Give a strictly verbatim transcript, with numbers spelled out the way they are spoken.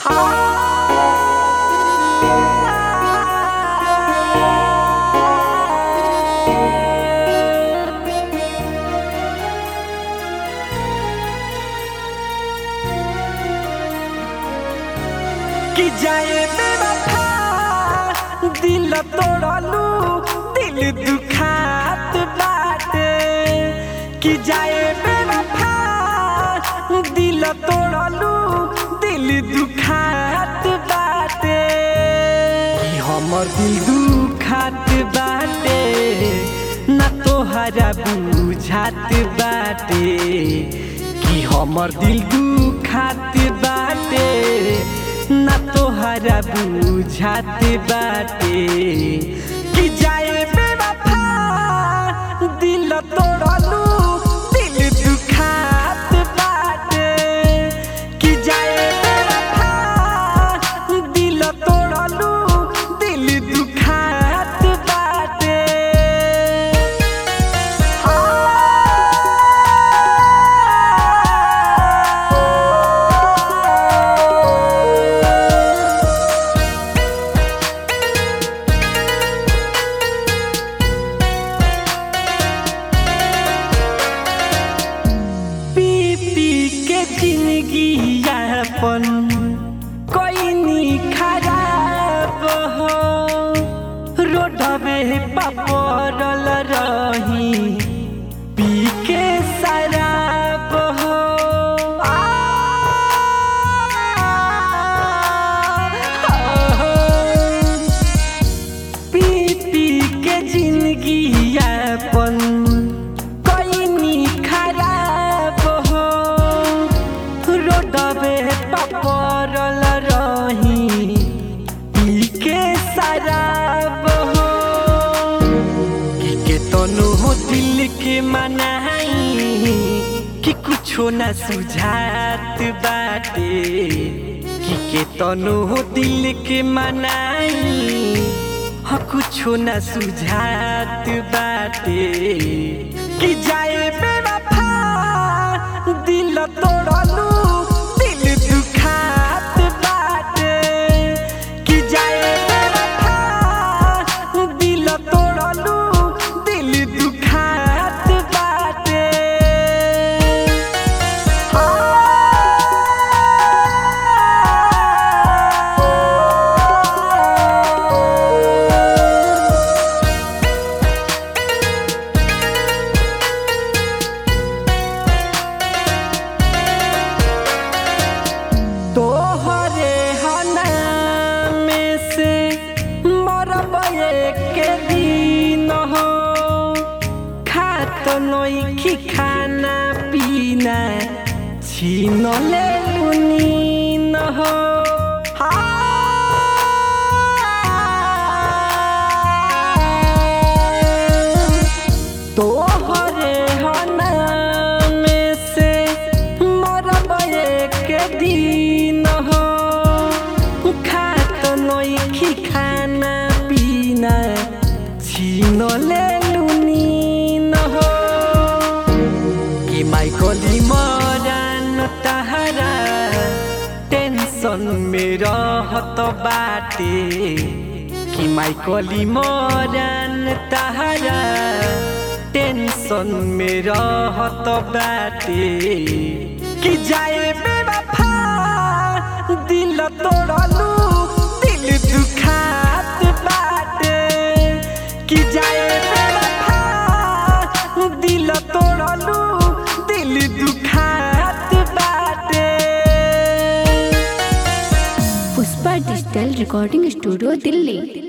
कि जाए बेवफा दिल तोड़लू दिल दुखात बाटे कि जाए बेवफा दिल तोड़लू दिल दुखात बाटे कि हमर दिल दुखात बाटे ना तोहरा बुझात बाटे कि हमर दिल दुखात बाटे ना तोहरा बुझात बाटे कि जाए बेवफा दिल तोड़लू दिल दुखात बाटे कि जाए बेवफा दिल तोड़लू दिल दुखात बाटे। जिंदगी यापन कोई खराब हो रोडवे पपरल रही पी के शराब हो पी पी के जिंदगी यापन रोडवे पपरल रही पी के शराब हो कि के तनु हो दिल के मनाई कि कुछो न सुझात बाटे कि के तनु हो दिल के मनाई हो कुछो न सुझात बाटे कि जाए बेवफा दिल तोड़लू तोहरे हना में से मरबे के दिन हो खात नइखी खाना पीना छीन ले नीन हो तोहरे हना में से मरबे के दिन हो खात नइखी खाना पीना छीन ले नीन हो कि माइकली मरान तहरा टेंशन में रहत बाटे कि माइकली मरान तहरा टेंशन में रहत बाटे कि जाए बेवफा दिल तोड़लू दिल दुखात बाटे कि जाए बेवफा दिल तोड़लू दिल दुखात बाटे। Pushpa digital recording studio Delhi.